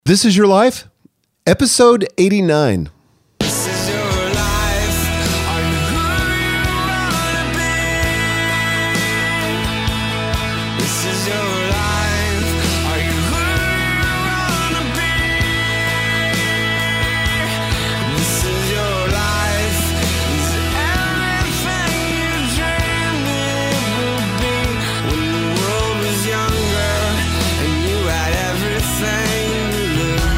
This is Your Life, episode 89. This is your life. Are you who you wanna be? This is your life. Are you who you wanna be? This is your life. Is everything you dreamed it would be when the world was younger and you had everything to lose?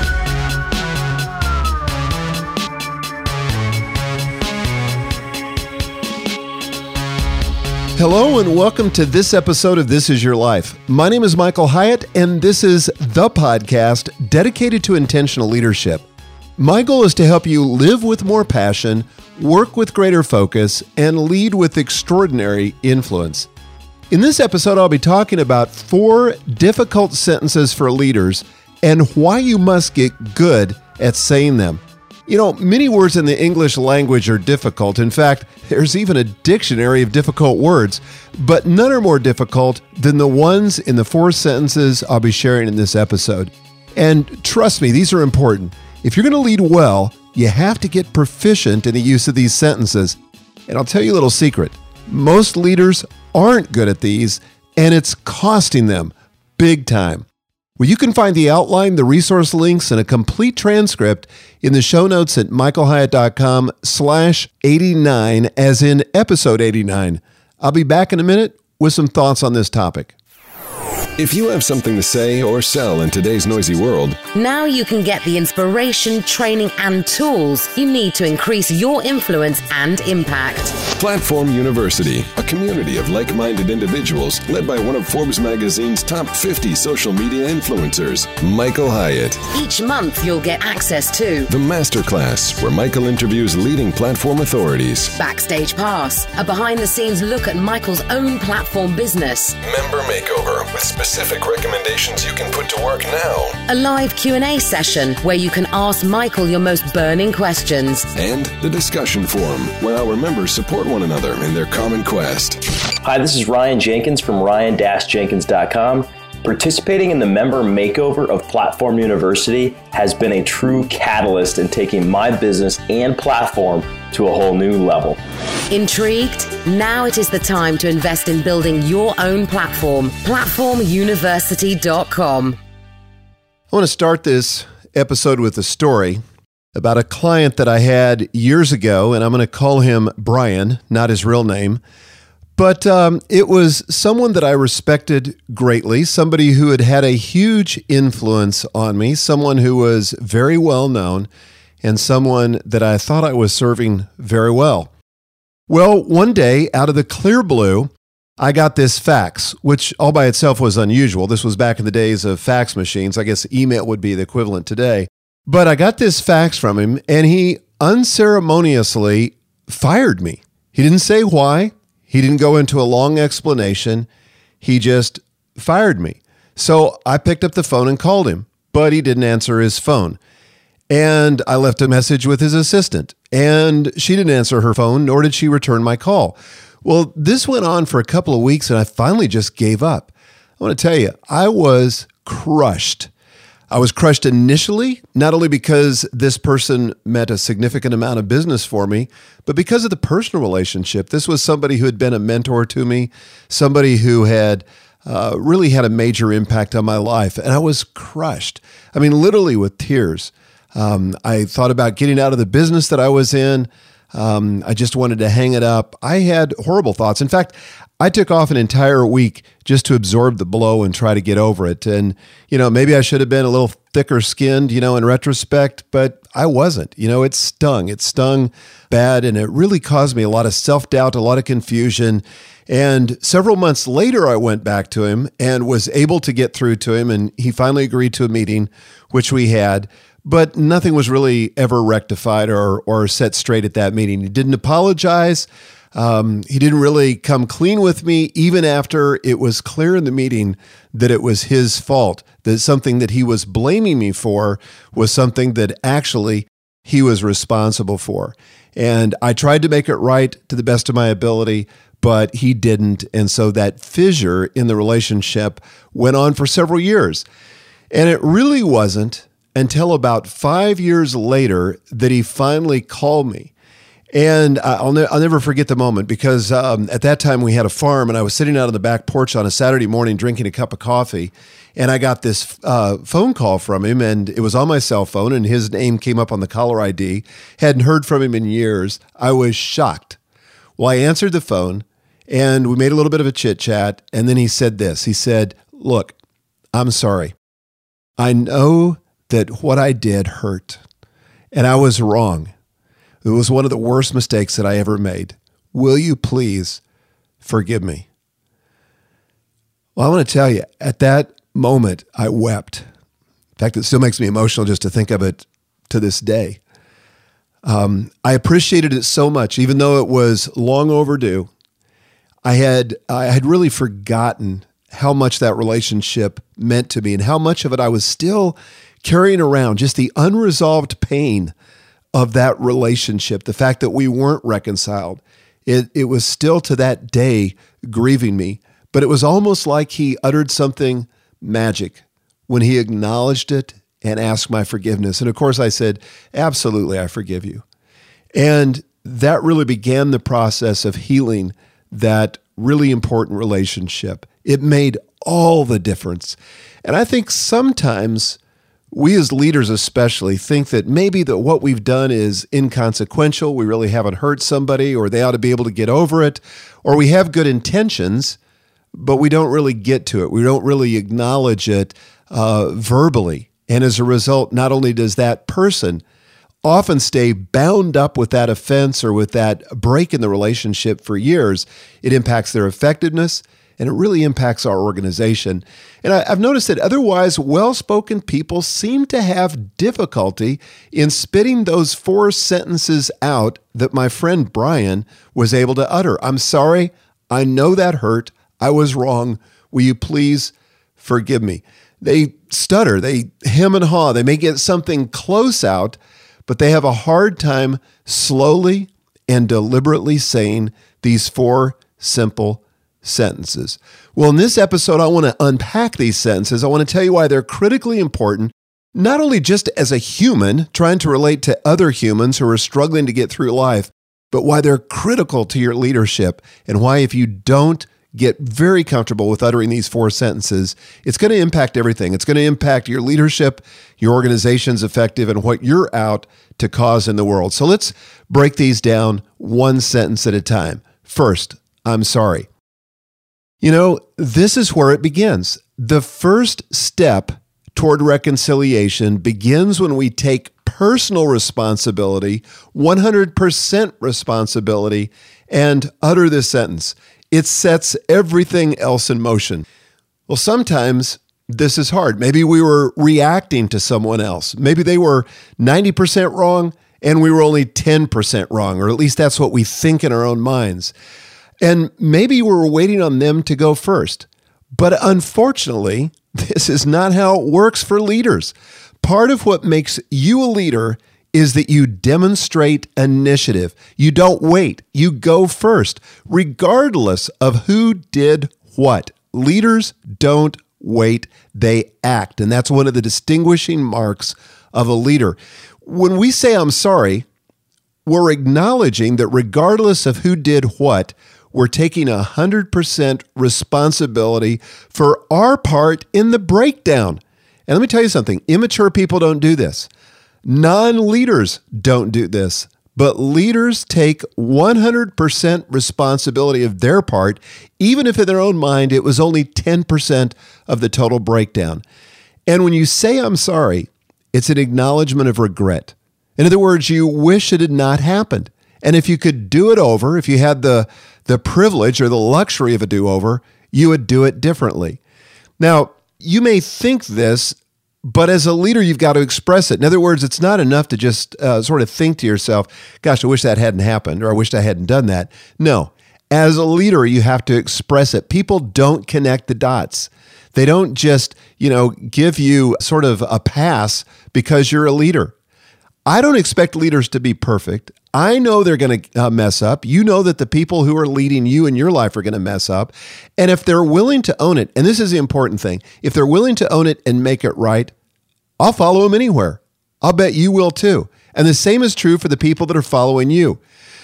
Hello and welcome to this episode of This Is Your Life. My name is Michael Hyatt, and this is the podcast dedicated to intentional leadership. My goal is to help you live with more passion, work with greater focus, and lead with extraordinary influence. In this episode, I'll be talking about 4 difficult sentences for leaders and why you must get good at saying them. You know, many words in the English language are difficult. In fact, there's even a dictionary of difficult words, but none are more difficult than the ones in the 4 sentences I'll be sharing in this episode. And trust me, these are important. If you're going to lead well, you have to get proficient in the use of these sentences. And I'll tell you a little secret. Most leaders aren't good at these, and it's costing them big time. Well, you can find the outline, the resource links, and a complete transcript in the show notes at michaelhyatt.com/89, as in episode 89. I'll be back in a minute with some thoughts on this topic. If you have something to say or sell in today's noisy world, Now you can get the inspiration, training, and tools you need to increase your influence and impact. Platform University, a community of like-minded individuals led by one of Forbes magazine's top 50 social media influencers, Michael Hyatt. Each month you'll get access to The Masterclass, where Michael interviews leading platform authorities. Backstage Pass, a behind-the-scenes look at Michael's own platform business, Member Makeover, with specific recommendations you can put to work now. a live Q&A session where you can ask Michael your most burning questions, And the Discussion Forum, where our members support one another in their common quest. Hi, this is Ryan Jenkins from ryan-jenkins.com. Participating in the member makeover of Platform University has been a true catalyst in taking my business and platform to a whole new level. Intrigued? Now it is the time to invest in building your own platform. PlatformUniversity.com. I want to start this episode with a story about a client that I had years ago, and I'm going to call him Brian, not his real name. But it was someone that I respected greatly, somebody who had had a huge influence on me, someone who was very well known, and someone that I thought I was serving very well. Well, one day, out of the clear blue, I got this fax, which all by itself was unusual. This was back in the days of fax machines. I guess email would be the equivalent today. But I got this fax from him, and he unceremoniously fired me. He didn't say why. He didn't go into a long explanation. He just fired me. So I picked up the phone and called him, but he didn't answer his phone. And I left a message with his assistant, and she didn't answer her phone, nor did she return my call. Well, this went on for a couple of weeks, and I finally just gave up. I want to tell you, I was crushed. I was crushed initially, not only because this person meant a significant amount of business for me, but because of the personal relationship. This was somebody who had been a mentor to me, somebody who had really had a major impact on my life, and I was crushed. I mean, literally with tears. I thought about getting out of the business that I was in. I just wanted to hang it up. I had horrible thoughts. In fact, I took off an entire week just to absorb the blow and try to get over it. And, maybe I should have been a little thicker skinned, in retrospect, but I wasn't. It stung. It stung bad, and it really caused me a lot of self-doubt, a lot of confusion. And several months later, I went back to him and was able to get through to him, and he finally agreed to a meeting, which we had. But nothing was really ever rectified or set straight at that meeting. He didn't apologize. He didn't really come clean with me, even after it was clear in the meeting that it was his fault, that something that he was blaming me for was something that actually he was responsible for. And I tried to make it right to the best of my ability, but he didn't. And so that fissure in the relationship went on for several years. And it really wasn't until about 5 years later that he finally called me. And I'll never forget the moment because at that time we had a farm and I was sitting out on the back porch on a Saturday morning drinking a cup of coffee. And I got this phone call from him, and it was on my cell phone, and his name came up on the caller ID. Hadn't heard from him in years. I was shocked. Well, I answered the phone, and we made a little bit of a chit-chat, and then he said this. He said, "Look, I'm sorry. I know that what I did hurt, and I was wrong. It was one of the worst mistakes that I ever made. Will you please forgive me?" Well, I want to tell you, at that moment, I wept. In fact, it still makes me emotional just to think of it to this day. I appreciated it so much, even though it was long overdue. I had really forgotten how much that relationship meant to me and how much of it I was still carrying around, just the unresolved pain of that relationship, the fact that we weren't reconciled. It was still to that day grieving me, but it was almost like he uttered something magic when he acknowledged it and asked my forgiveness. And of course I said, "Absolutely, I forgive you." And that really began the process of healing that really important relationship. It made all the difference. And I think sometimes we as leaders especially think that maybe that what we've done is inconsequential. We really haven't hurt somebody, or they ought to be able to get over it, or we have good intentions, but we don't really get to it. We don't really acknowledge it verbally. And as a result, not only does that person often stay bound up with that offense or with that break in the relationship for years, it impacts their effectiveness, and it really impacts our organization. And I've noticed that otherwise well-spoken people seem to have difficulty in spitting those 4 sentences out that my friend Brian was able to utter. "I'm sorry. I know that hurt. I was wrong. Will you please forgive me?" They stutter, they hem and haw, they may get something close out, but they have a hard time slowly and deliberately saying these 4 simple sentences. Well, in this episode, I want to unpack these sentences. I want to tell you why they're critically important, not only just as a human trying to relate to other humans who are struggling to get through life, but why they're critical to your leadership, and why if you don't get very comfortable with uttering these 4 sentences, it's going to impact everything. It's going to impact your leadership, your organization's effective, and what you're out to cause in the world. So let's break these down one sentence at a time. First, "I'm sorry." You know, this is where it begins. The first step toward reconciliation begins when we take personal responsibility, 100% responsibility, and utter this sentence. It sets everything else in motion. Well, sometimes this is hard. Maybe we were reacting to someone else. Maybe they were 90% wrong and we were only 10% wrong, or at least that's what we think in our own minds. And maybe we were waiting on them to go first. But unfortunately, this is not how it works for leaders. Part of what makes you a leader is that you demonstrate initiative. You don't wait. You go first, regardless of who did what. Leaders don't wait. They act. And that's one of the distinguishing marks of a leader. When we say, "I'm sorry," we're acknowledging that regardless of who did what, we're taking 100% responsibility for our part in the breakdown. And let me tell you something. Immature people don't do this. Non-leaders don't do this, but leaders take 100% responsibility of their part, even if in their own mind it was only 10% of the total breakdown. And when you say, "I'm sorry," it's an acknowledgement of regret. In other words, you wish it had not happened. And if you could do it over, if you had the privilege or the luxury of a do-over, you would do it differently. Now, you may think this, but as a leader, you've got to express it. In other words, it's not enough to just sort of think to yourself, "Gosh, I wish that hadn't happened," or "I wished I hadn't done that." No, as a leader, you have to express it. People don't connect the dots. They don't just, give you sort of a pass because you're a leader. I don't expect leaders to be perfect. I know they're going to mess up. You know that the people who are leading you in your life are going to mess up. And if they're willing to own it, and this is the important thing, if they're willing to own it and make it right, I'll follow them anywhere. I'll bet you will too. And the same is true for the people that are following you.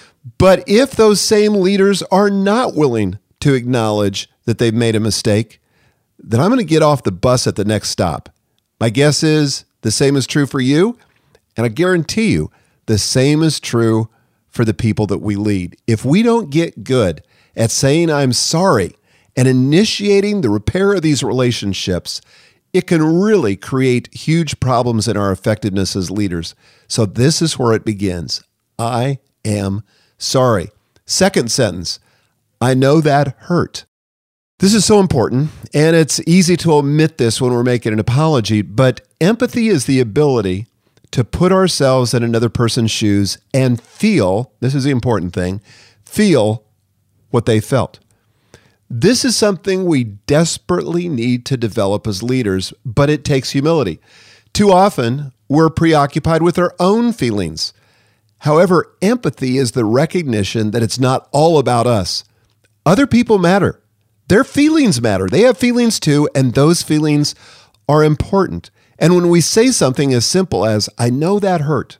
But if those same leaders are not willing to acknowledge that they've made a mistake, then I'm going to get off the bus at the next stop. My guess is the same is true for you. And I guarantee you the same is true for the people that we lead. If we don't get good at saying I'm sorry and initiating the repair of these relationships, it can really create huge problems in our effectiveness as leaders. So this is where it begins. I am sorry. Second sentence, I know that hurt. This is so important, and it's easy to omit this when we're making an apology, but empathy is the ability to put ourselves in another person's shoes and feel, this is the important thing, feel what they felt. This is something we desperately need to develop as leaders, but it takes humility. Too often, we're preoccupied with our own feelings. However, empathy is the recognition that it's not all about us. Other people matter. Their feelings matter. They have feelings too, and those feelings are important. And when we say something as simple as, I know that hurt,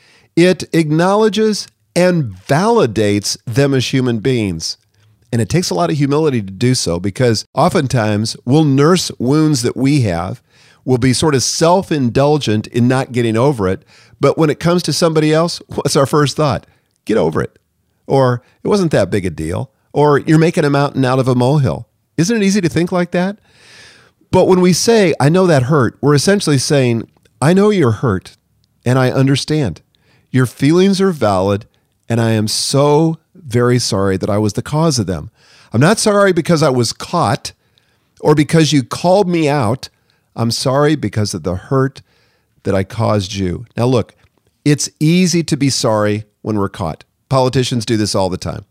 it acknowledges and validates them as human beings. And it takes a lot of humility to do so, because oftentimes we'll nurse wounds that we have. We'll be sort of self-indulgent in not getting over it. But when it comes to somebody else, what's our first thought? Get over it. Or it wasn't that big a deal. Or you're making a mountain out of a molehill. Isn't it easy to think like that? But when we say, I know that hurt, we're essentially saying, I know you're hurt and I understand. Your feelings are valid and I am so very sorry that I was the cause of them. I'm not sorry because I was caught or because you called me out. I'm sorry because of the hurt that I caused you. Now look, it's easy to be sorry when we're caught. Politicians do this all the time.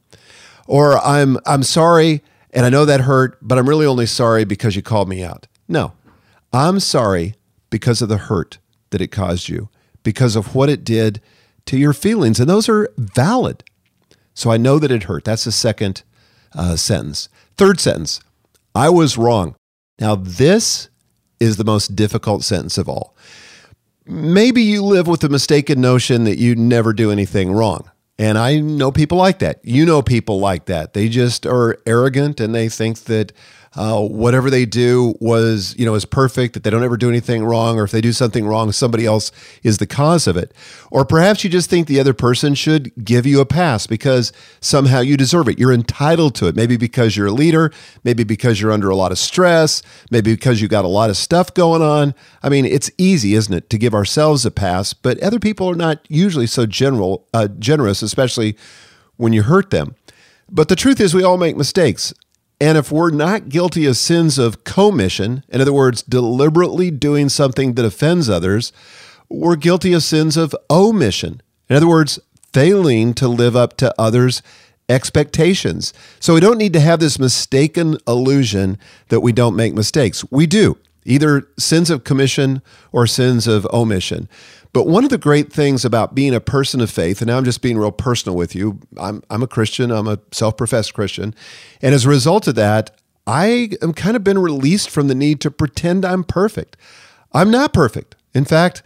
Or I'm sorry, and I know that hurt, but I'm really only sorry because you called me out. No, I'm sorry because of the hurt that it caused you, because of what it did to your feelings, and those are valid. So I know that it hurt. That's the second sentence. Third sentence, I was wrong. Now this is the most difficult sentence of all. Maybe you live with the mistaken notion that you never do anything wrong. And I know people like that. You know people like that. They just are arrogant and they think that whatever they do is perfect, that they don't ever do anything wrong, or if they do something wrong, somebody else is the cause of it. Or perhaps you just think the other person should give you a pass because somehow you deserve it. You're entitled to it. Maybe because you're a leader, maybe because you're under a lot of stress, maybe because you got a lot of stuff going on. I mean, it's easy, isn't it, to give ourselves a pass, but other people are not usually so generous, especially when you hurt them. But the truth is we all make mistakes. And if we're not guilty of sins of commission, in other words, deliberately doing something that offends others, we're guilty of sins of omission. In other words, failing to live up to others' expectations. So we don't need to have this mistaken illusion that we don't make mistakes. We do, either sins of commission or sins of omission. But one of the great things about being a person of faith, and now I'm just being real personal with you, I'm a Christian, I'm a self-professed Christian, and as a result of that, I am kind of been released from the need to pretend I'm perfect. I'm not perfect. In fact,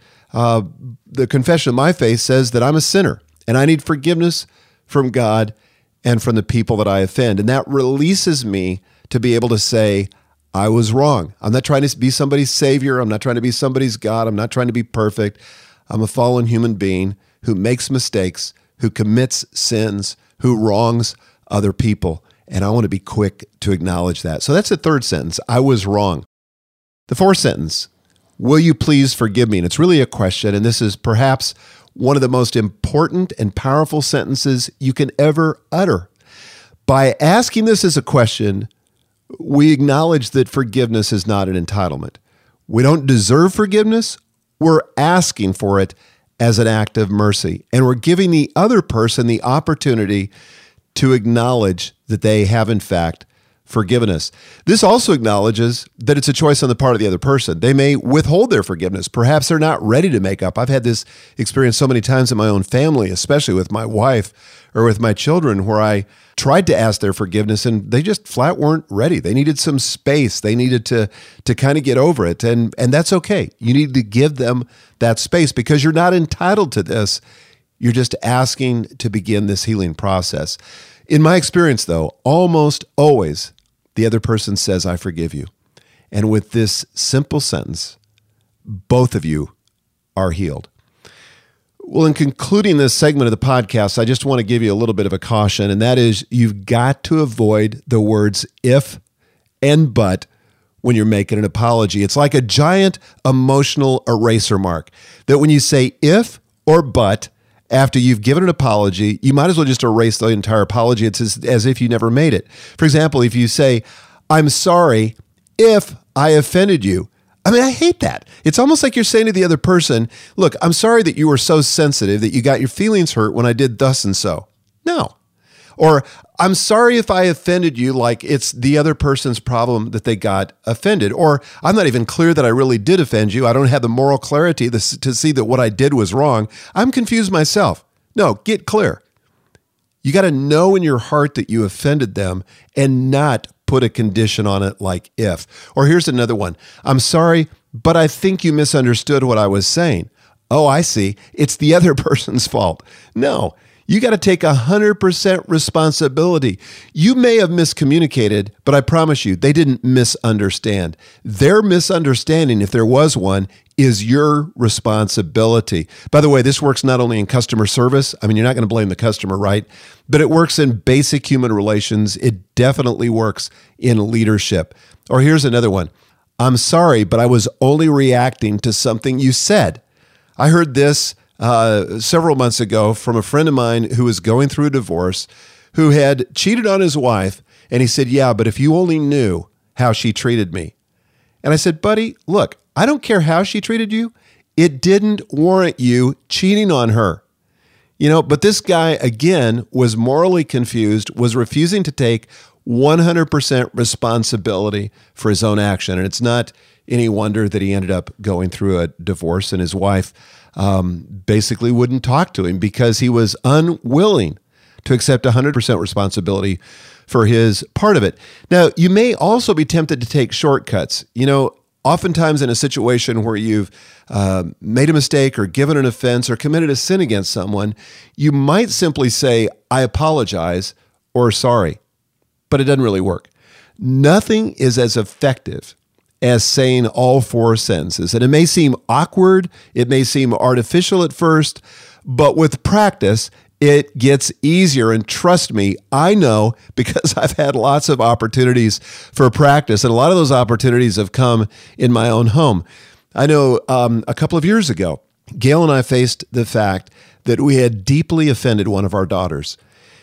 the confession of my faith says that I'm a sinner, and I need forgiveness from God and from the people that I offend, and that releases me to be able to say, I was wrong. I'm not trying to be somebody's savior. I'm not trying to be somebody's God. I'm not trying to be perfect. I'm a fallen human being who makes mistakes, who commits sins, who wrongs other people. And I want to be quick to acknowledge that. So that's the third sentence. I was wrong. The fourth sentence, will you please forgive me? And it's really a question. And this is perhaps one of the most important and powerful sentences you can ever utter. By asking this as a question, we acknowledge that forgiveness is not an entitlement. We don't deserve forgiveness. We're asking for it as an act of mercy. And we're giving the other person the opportunity to acknowledge that they have, in fact, forgiveness. This also acknowledges that it's a choice on the part of the other person. They may withhold their forgiveness. Perhaps they're not ready to make up. I've had this experience so many times in my own family, especially with my wife or with my children, where I tried to ask their forgiveness and they just flat weren't ready. They needed some space. They needed to kind of get over it. And that's okay. You need to give them that space because you're not entitled to this. You're just asking to begin this healing process. In my experience, though, almost always the other person says, I forgive you. And with this simple sentence, both of you are healed. Well, in concluding this segment of the podcast, I just want to give you a little bit of a caution, and that is you've got to avoid the words if and but when you're making an apology. It's like a giant emotional eraser mark that when you say if or but after you've given an apology, you might as well just erase the entire apology. It's as if you never made it. For example, if you say, I'm sorry if I offended you. I mean, I hate that. It's almost like you're saying to the other person, look, I'm sorry that you were so sensitive that you got your feelings hurt when I did thus and so. No. Or I'm sorry if I offended you, like it's the other person's problem that they got offended. Or I'm not even clear that I really did offend you. I don't have the moral clarity to see that what I did was wrong. I'm confused myself. No, get clear. You got to know in your heart that you offended them and not put a condition on it like if. Or here's another one. I'm sorry, but I think you misunderstood what I was saying. Oh, I see. It's the other person's fault. No, you got to take 100% responsibility. You may have miscommunicated, but I promise you, they didn't misunderstand. Their misunderstanding, if there was one, is your responsibility. By the way, this works not only in customer service. I mean, you're not going to blame the customer, right? But it works in basic human relations. It definitely works in leadership. Or here's another one. I'm sorry, but I was only reacting to something you said. I heard this several months ago from a friend of mine who was going through a divorce, who had cheated on his wife. And he said, yeah, but if you only knew how she treated me. And I said, buddy, look, I don't care how she treated you. It didn't warrant you cheating on her. But this guy, again, was morally confused, was refusing to take 100% responsibility for his own action. And it's not any wonder that he ended up going through a divorce, and his wife basically wouldn't talk to him because he was unwilling to accept 100% responsibility for his part of it. Now, you may also be tempted to take shortcuts. Oftentimes in a situation where you've made a mistake or given an offense or committed a sin against someone, you might simply say, I apologize or sorry, but it doesn't really work. Nothing is as effective as saying all four sentences. And it may seem awkward, it may seem artificial at first, but with practice, it gets easier. And trust me, I know because I've had lots of opportunities for practice, and a lot of those opportunities have come in my own home. I know a couple of years ago, Gail and I faced the fact that we had deeply offended one of our daughters.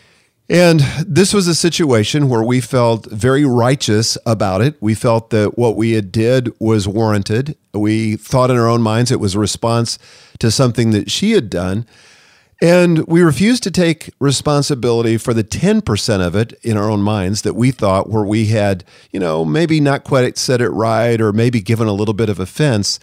And this was a situation where we felt very righteous about it. We felt that what we had did was warranted. We thought in our own minds it was a response to something that she had done. And we refused to take responsibility for the 10% of it in our own minds that we thought where we had, maybe not quite said it right or maybe given a little bit of offense.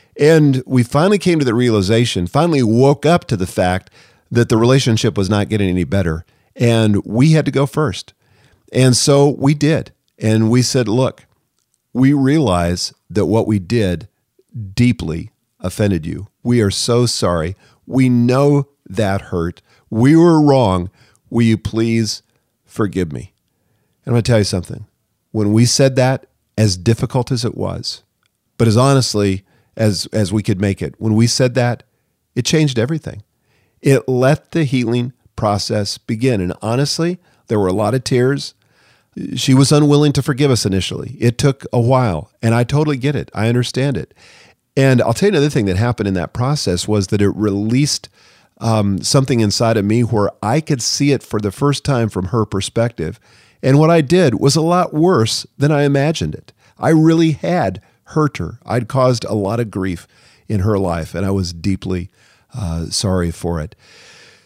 And we finally came to the realization, finally woke up to the fact that the relationship was not getting any better. And we had to go first. And so we did. And we said, look, we realize that what we did deeply offended you. We are so sorry. We know that hurt. We were wrong. Will you please forgive me? And I'm going to tell you something. When we said that, as difficult as it was, but as honestly as we could make it, when we said that, it changed everything. It let the healing process begin. And honestly, there were a lot of tears. She was unwilling to forgive us initially. It took a while, and I totally get it. I understand it. And I'll tell you another thing that happened in that process was that it released something inside of me where I could see it for the first time from her perspective. And what I did was a lot worse than I imagined it. I really had hurt her. I'd caused a lot of grief in her life, and I was deeply sorry for it.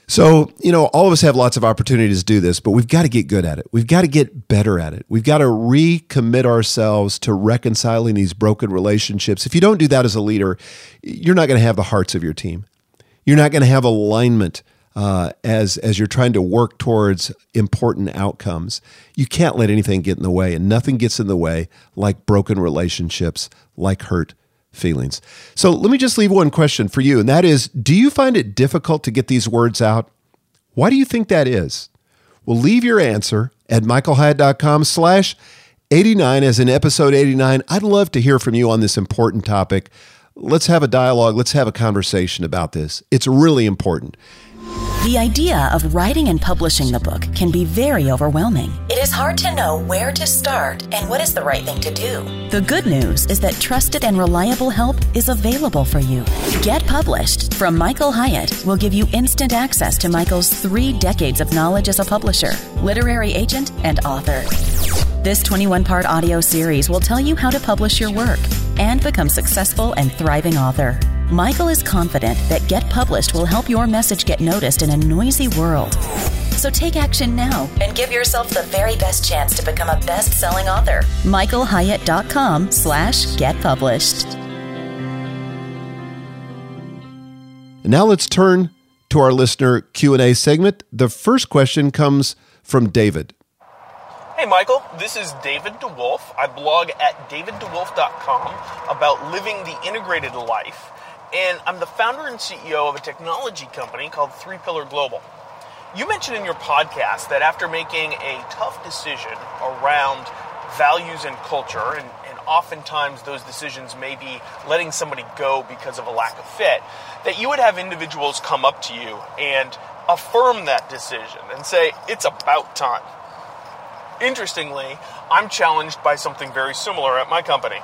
So, all of us have lots of opportunities to do this, but we've got to get good at it. We've got to get better at it. We've got to recommit ourselves to reconciling these broken relationships. If you don't do that as a leader, you're not going to have the hearts of your team. You're not going to have alignment as you're trying to work towards important outcomes. You can't let anything get in the way, and nothing gets in the way like broken relationships, like hurt feelings. So let me just leave one question for you, and that is, do you find it difficult to get these words out? Why do you think that is? Well, leave your answer at michaelhyatt.com/89 as in episode 89. I'd love to hear from you on this important topic. Let's have a dialogue. Let's have a conversation about this. It's really important. The idea of writing and publishing the book can be very overwhelming. It is hard to know where to start and what is the right thing to do. The good news is that trusted and reliable help is available for you. Get Published from Michael Hyatt will give you instant access to Michael's 3 decades of knowledge as a publisher, literary agent, and author. This 21-part audio series will tell you how to publish your work and become successful and thriving author. Michael is confident that Get Published will help your message get noticed in a noisy world. So take action now and give yourself the very best chance to become a best-selling author. michaelhyatt.com/getpublished. And now let's turn to our listener Q&A segment. The first question comes from David. Hey Michael, this is David DeWolf. I blog at daviddewolf.com about living the integrated life, and I'm the founder and CEO of a technology company called 3 Pillar Global. You mentioned in your podcast that after making a tough decision around values and culture, and oftentimes those decisions may be letting somebody go because of a lack of fit, that you would have individuals come up to you and affirm that decision and say, it's about time. Interestingly, I'm challenged by something very similar at my company.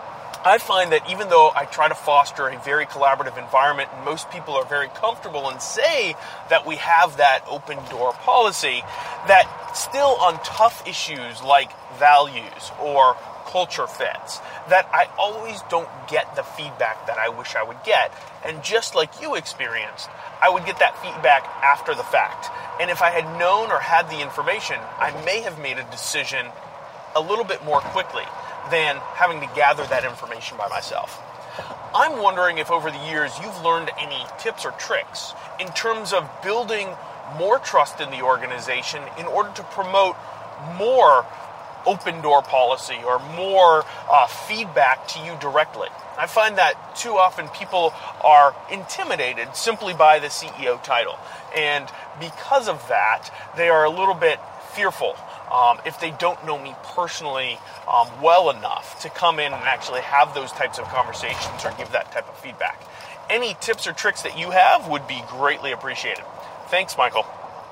I find that even though I try to foster a very collaborative environment and most people are very comfortable and say that we have that open door policy, that still on tough issues like values or culture fits, that I always don't get the feedback that I wish I would get. And just like you experienced, I would get that feedback after the fact. And if I had known or had the information, I may have made a decision a little bit more quickly than having to gather that information by myself. I'm wondering if over the years you've learned any tips or tricks in terms of building more trust in the organization in order to promote more open door policy or more feedback to you directly. I find that too often people are intimidated simply by the CEO title. And because of that, they are a little bit fearful if they don't know me personally well enough to come in and actually have those types of conversations or give that type of feedback. Any tips or tricks that you have would be greatly appreciated. Thanks, Michael.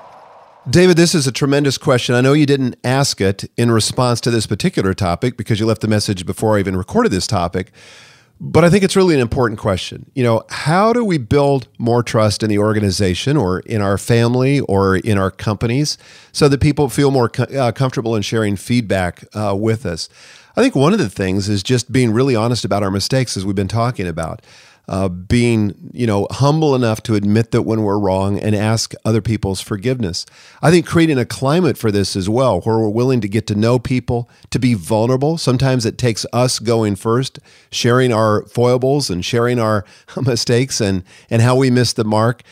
David, this is a tremendous question. I know you didn't ask it in response to this particular topic because you left the message before I even recorded this topic, but I think it's really an important question. How do we build more trust in the organization or in our family or in our companies so that people feel more comfortable in sharing feedback with us? I think one of the things is just being really honest about our mistakes, as we've been talking about. Being, humble enough to admit that when we're wrong and ask other people's forgiveness. I think creating a climate for this as well, where we're willing to get to know people, to be vulnerable. Sometimes it takes us going first, sharing our foibles and sharing our mistakes and how we missed the mark.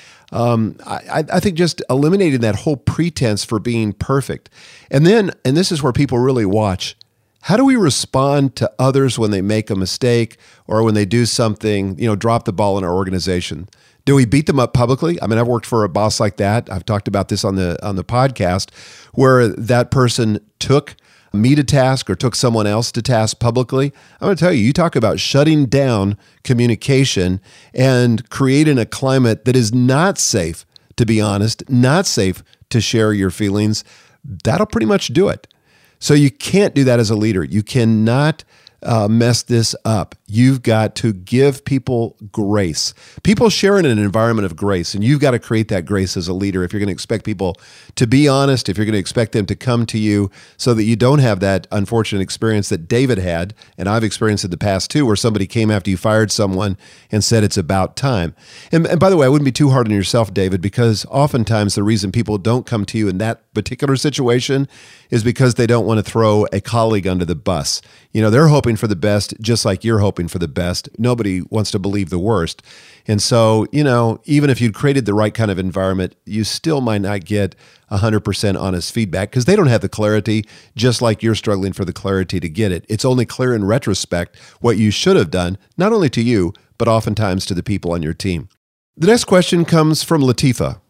I think just eliminating that whole pretense for being perfect. And this is where people really watch. How do we respond to others when they make a mistake or when they do something, drop the ball in our organization? Do we beat them up publicly? I mean, I've worked for a boss like that. I've talked about this on the podcast, where that person took me to task or took someone else to task publicly. I'm going to tell you, you talk about shutting down communication and creating a climate that is not safe, to be honest, not safe to share your feelings. That'll pretty much do it. So you can't do that as a leader. You cannot mess this up. You've got to give people grace. People share in an environment of grace, and you've got to create that grace as a leader if you're going to expect people to be honest, if you're going to expect them to come to you so that you don't have that unfortunate experience that David had, and I've experienced in the past too, where somebody came after you fired someone and said it's about time. And by the way, I wouldn't be too hard on yourself, David, because oftentimes the reason people don't come to you in that particular situation is because they don't want to throw a colleague under the bus. You know, they're hoping for the best, just like you're hoping for the best. Nobody wants to believe the worst. And so, you know, even if you'd created the right kind of environment, you still might not get 100% honest feedback because they don't have the clarity, just like you're struggling for the clarity to get it. It's only clear in retrospect what you should have done, not only to you, but oftentimes to the people on your team. The next question comes from Latifa.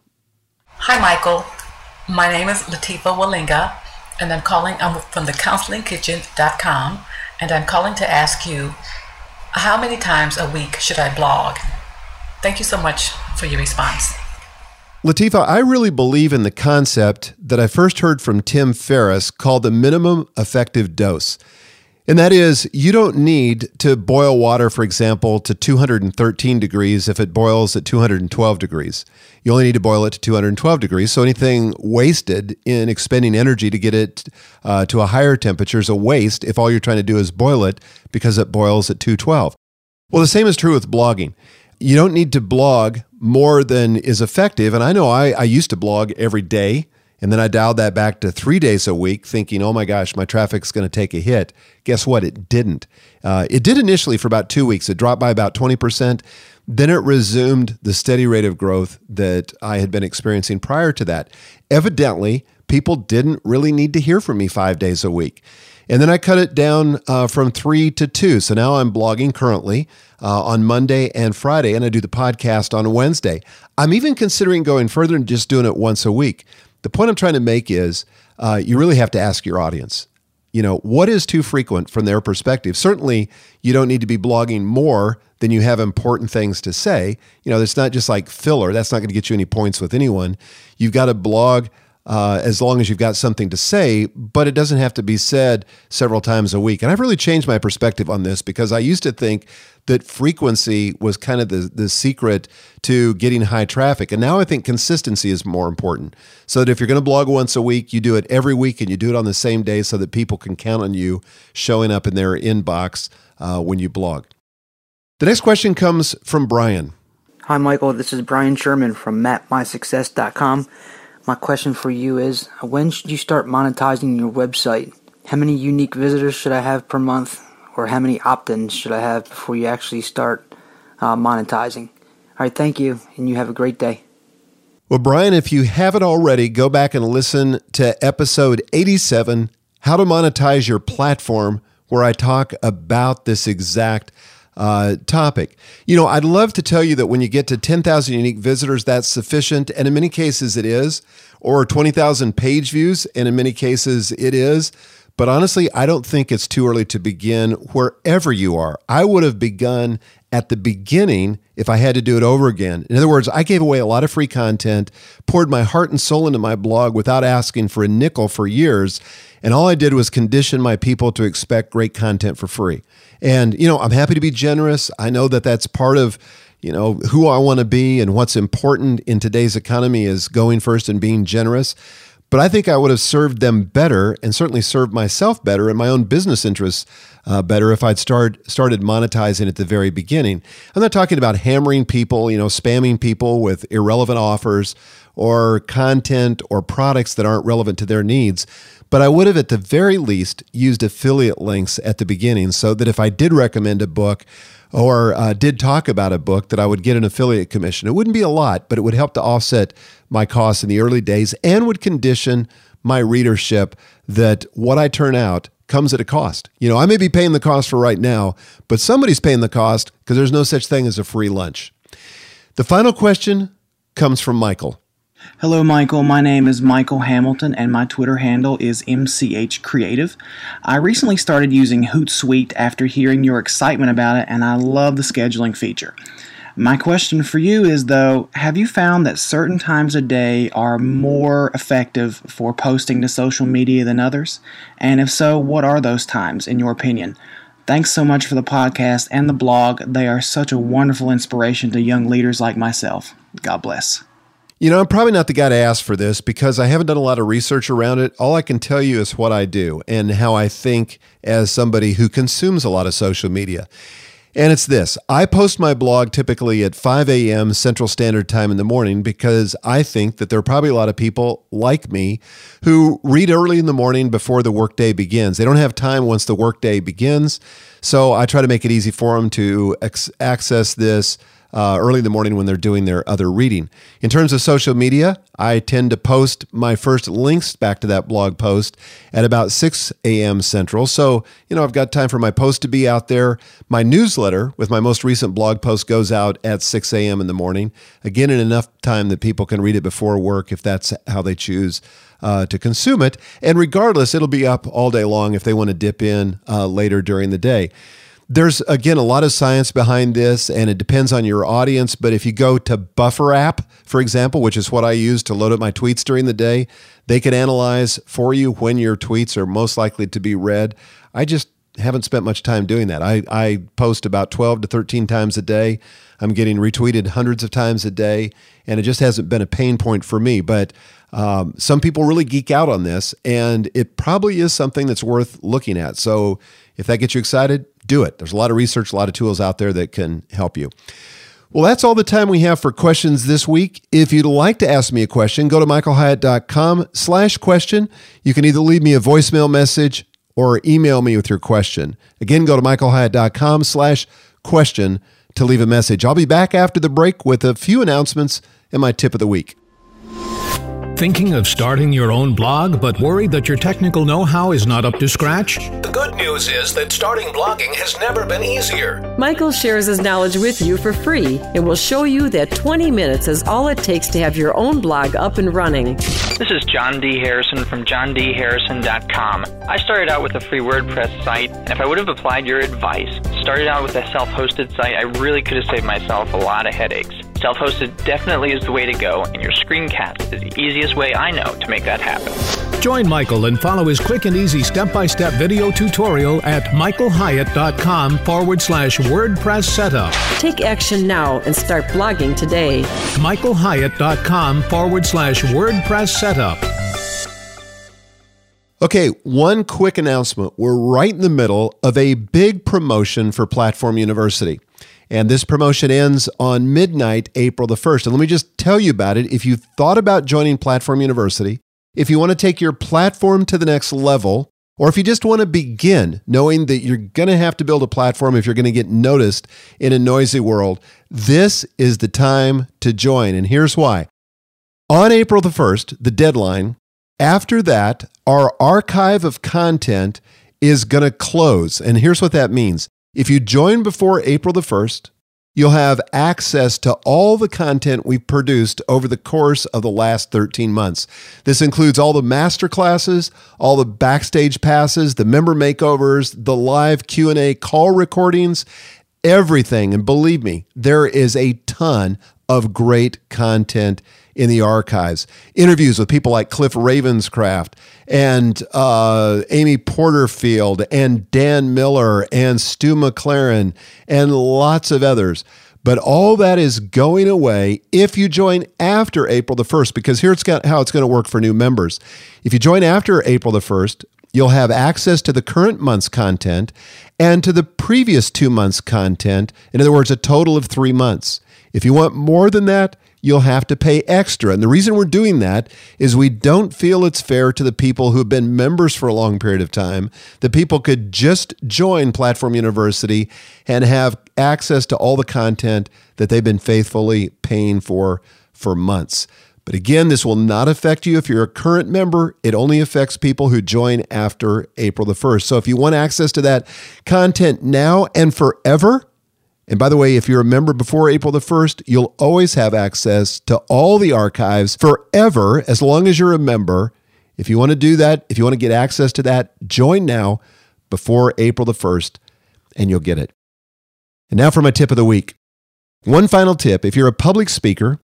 Hi, Michael. My name is Latifa Walinga, and I'm from thecounselingkitchen.com, and I'm calling to ask you, how many times a week should I blog? Thank you so much for your response. Latifa, I really believe in the concept that I first heard from Tim Ferriss called the minimum effective dose. And that is, you don't need to boil water, for example, to 213 degrees if it boils at 212 degrees. You only need to boil it to 212 degrees. So anything wasted in expending energy to get it to a higher temperature is a waste if all you're trying to do is boil it because it boils at 212. Well, the same is true with blogging. You don't need to blog more than is effective. And I know I used to blog every day, and then I dialed that back to 3 days a week thinking, oh my gosh, my traffic's going to take a hit. Guess what? It didn't. It did initially for about 2 weeks. It dropped by about 20%. Then it resumed the steady rate of growth that I had been experiencing prior to that. Evidently, people didn't really need to hear from me 5 days a week. And then I cut it down from 3 to 2. So now I'm blogging currently on Monday and Friday, and I do the podcast on Wednesday. I'm even considering going further and just doing it once a week. The point I'm trying to make is you really have to ask your audience, you know, what is too frequent from their perspective? Certainly, you don't need to be blogging more than you have important things to say. You know, it's not just like filler. That's not going to get you any points with anyone. You've got to blog as long as you've got something to say, but it doesn't have to be said several times a week. And I've really changed my perspective on this because I used to think that frequency was kind of the secret to getting high traffic. And now I think consistency is more important. So that if you're going to blog once a week, you do it every week and you do it on the same day so that people can count on you showing up in their inbox when you blog. The next question comes from Brian. Hi, Michael. This is Brian Sherman from mapmysuccess.com. My question for you is, when should you start monetizing your website? How many unique visitors should I have per month? Or how many opt-ins should I have before you actually start monetizing? All right, thank you, and you have a great day. Well, Brian, if you haven't already, go back and listen to episode 87, How to Monetize Your Platform, where I talk about this exact topic. You know, I'd love to tell you that when you get to 10,000 unique visitors, that's sufficient. And in many cases it is, or 20,000 page views. And in many cases it is. But honestly, I don't think it's too early to begin wherever you are. I would have begun at the beginning if I had to do it over again. In other words, I gave away a lot of free content, poured my heart and soul into my blog without asking for a nickel for years. And all I did was condition my people to expect great content for free. And, you know, I'm happy to be generous. I know that that's part of, you know, who I want to be, and what's important in today's economy is going first and being generous. But I think I would have served them better, and certainly served myself better and my own business interests better if I'd started monetizing at the very beginning. I'm not talking about hammering people, you know, spamming people with irrelevant offers or content or products that aren't relevant to their needs. But I would have at the very least used affiliate links at the beginning so that if I did recommend a book or did talk about a book, that I would get an affiliate commission. It wouldn't be a lot, but it would help to offset my costs in the early days and would condition my readership that what I turn out comes at a cost. You know, I may be paying the cost for right now, but somebody's paying the cost because there's no such thing as a free lunch. The final question comes from Michael. Hello, Michael. My name is Michael Hamilton, and my Twitter handle is MCHCreative. I recently started using Hootsuite after hearing your excitement about it, and I love the scheduling feature. My question for you is, though, have you found that certain times a day are more effective for posting to social media than others? And if so, what are those times, in your opinion? Thanks so much for the podcast and the blog. They are such a wonderful inspiration to young leaders like myself. God bless. You know, I'm probably not the guy to ask for this because I haven't done a lot of research around it. All I can tell you is what I do and how I think as somebody who consumes a lot of social media. And it's this. I post my blog typically at 5 a.m. Central Standard Time in the morning because I think that there are probably a lot of people like me who read early in the morning before the workday begins. They don't have time once the workday begins. So I try to make it easy for them to access this early in the morning when they're doing their other reading. In terms of social media, I tend to post my first links back to that blog post at about 6 a.m. Central. So, I've got time for my post to be out there. My newsletter with my most recent blog post goes out at 6 a.m. in the morning. Again, in enough time that people can read it before work if that's how they choose to consume it. And regardless, it'll be up all day long if they want to dip in later during the day. There's, again, a lot of science behind this, and it depends on your audience. But if you go to Buffer app, for example, which is what I use to load up my tweets during the day, they can analyze for you when your tweets are most likely to be read. I just haven't spent much time doing that. I post about 12 to 13 times a day. I'm getting retweeted hundreds of times a day, and it just hasn't been a pain point for me. But some people really geek out on this, and it probably is something that's worth looking at. So if that gets you excited, do it. There's a lot of research, a lot of tools out there that can help you. Well, that's all the time we have for questions this week. If you'd like to ask me a question, go to michaelhyatt.com/question. You can either leave me a voicemail message or email me with your question. Again, go to michaelhyatt.com/question to leave a message. I'll be back after the break with a few announcements and my tip of the week. Thinking of starting your own blog, but worried that your technical know-how is not up to scratch? The good news is that starting blogging has never been easier. Michael shares his knowledge with you for free and will show you that 20 minutes is all it takes to have your own blog up and running. This is John D. Harrison from johndharrison.com. I started out with a free WordPress site, and if I would have applied your advice, started out with a self-hosted site, I really could have saved myself a lot of headaches. Self-hosted definitely is the way to go, and your screencast is the easiest way I know to make that happen. Join Michael and follow his quick and easy step-by-step video tutorial at michaelhyatt.com/WordPress setup. Take action now and start blogging today. michaelhyatt.com/WordPress setup. Okay, one quick announcement. We're right in the middle of a big promotion for Platform University. And this promotion ends on midnight, April the 1st. And let me just tell you about it. If you've thought about joining Platform University, if you want to take your platform to the next level, or if you just want to begin knowing that you're going to have to build a platform if you're going to get noticed in a noisy world, this is the time to join. And here's why. On April the 1st, the deadline, after that, our archive of content is going to close. And here's what that means. If you join before April the 1st, you'll have access to all the content we've produced over the course of the last 13 months. This includes all the masterclasses, all the backstage passes, the member makeovers, the live Q&A call recordings, everything. And believe me, there is a ton of great content in the archives. Interviews with people like Cliff Ravenscraft and Amy Porterfield and Dan Miller and Stu McLaren and lots of others. But all that is going away if you join after April the 1st, because here's how it's going to work for new members. If you join after April the 1st, you'll have access to the current month's content and to the previous 2 months' content. In other words, a total of 3 months. If you want more than that, you'll have to pay extra. And the reason we're doing that is we don't feel it's fair to the people who have been members for a long period of time that people could just join Platform University and have access to all the content that they've been faithfully paying for months. But again, this will not affect you if you're a current member. It only affects people who join after April the 1st. So if you want access to that content now and forever, and by the way, if you're a member before April the 1st, you'll always have access to all the archives forever, as long as you're a member. If you want to do that, if you want to get access to that, join now before April the 1st, and you'll get it. And now for my tip of the week. One final tip. If you're a public speaker,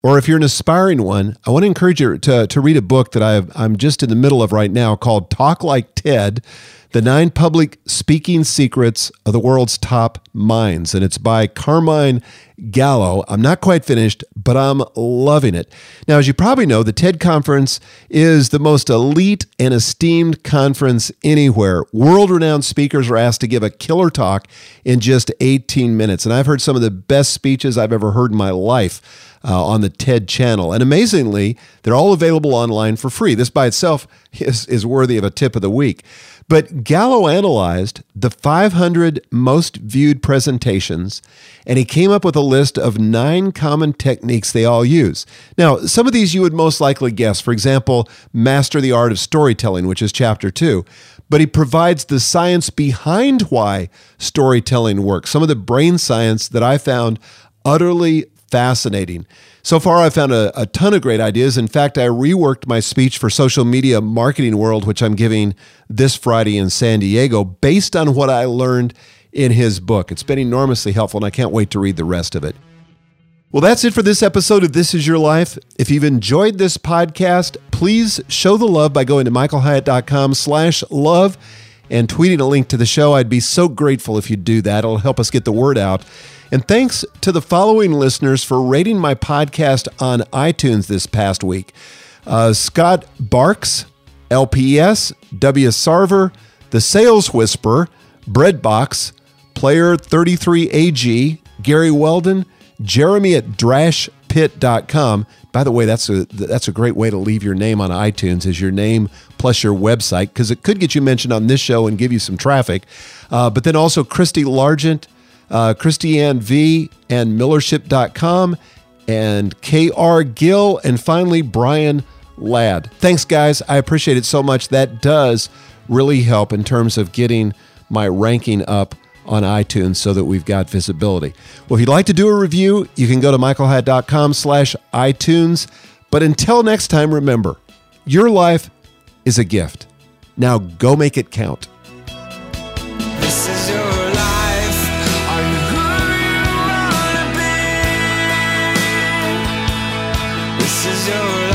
or if you're an aspiring one, I want to encourage you to read a book that I'm just in the middle of right now called Talk Like Ted, The 9 Public Speaking Secrets of the World's Top Minds. And it's by Carmine Gallo. I'm not quite finished, but I'm loving it. Now, as you probably know, the TED Conference is the most elite and esteemed conference anywhere. World-renowned speakers are asked to give a killer talk in just 18 minutes. And I've heard some of the best speeches I've ever heard in my life on the TED channel. And amazingly, they're all available online for free. This by itself is worthy of a tip of the week. But Gallo analyzed the 500 most viewed presentations, and he came up with a list of 9 common techniques they all use. Now, some of these you would most likely guess. For example, master the art of storytelling, which is chapter 2. But he provides the science behind why storytelling works, some of the brain science that I found utterly fascinating. So far, I've found a ton of great ideas. In fact, I reworked my speech for Social Media Marketing World, which I'm giving this Friday in San Diego, based on what I learned in his book. It's been enormously helpful, and I can't wait to read the rest of it. Well, that's it for this episode of This Is Your Life. If you've enjoyed this podcast, please show the love by going to michaelhyatt.com/love and tweeting a link to the show. I'd be so grateful if you'd do that. It'll help us get the word out. And thanks to the following listeners for rating my podcast on iTunes this past week. Scott Barks, LPS, W. Sarver, The Sales Whisperer, Breadbox, Player 33AG, Gary Weldon, Jeremy at drashpit.com. By the way, that's a great way to leave your name on iTunes, is your name plus your website, because it could get you mentioned on this show and give you some traffic. But then also Christy Largent, Christiane V, and Millership.com, and KR Gill, and finally Brian Ladd. Thanks, guys. I appreciate it so much. That does really help in terms of getting my ranking up on iTunes so that we've got visibility. Well, if you'd like to do a review, you can go to michaelhyatt.com/iTunes. But until next time, remember, your life is a gift. Now go make it count. This is your life. Are you who you wanna be? This is your